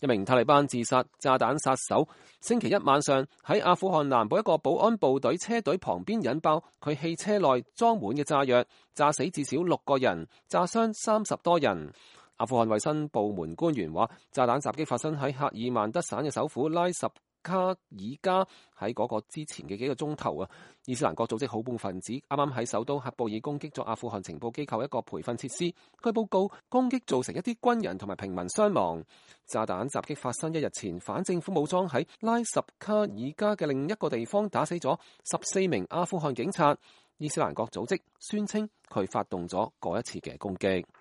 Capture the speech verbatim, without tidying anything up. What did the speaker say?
一名塔利班自殺炸彈殺手星期一晚上喺阿富汗南部一個保安部隊車隊旁邊引爆佢汽車內裝滿嘅炸藥，炸死至少六個人，炸傷三十多人。阿富汗衛生部門官員話，炸彈襲擊發生喺赫爾曼德省嘅首府拉什卡爾加，喺嗰個之前嘅幾個鐘頭啊，伊斯蘭國組織恐怖分子啱啱喺首都喀布爾攻擊咗阿富汗情報機構一個培訓設施。據報告，攻擊造成一啲軍人同埋平民傷亡。炸彈襲擊發生一日前，反政府武裝喺拉什卡爾加嘅另一個地方打死咗十四名阿富汗警察。伊斯蘭國組織宣稱佢發動咗嗰一次嘅攻擊。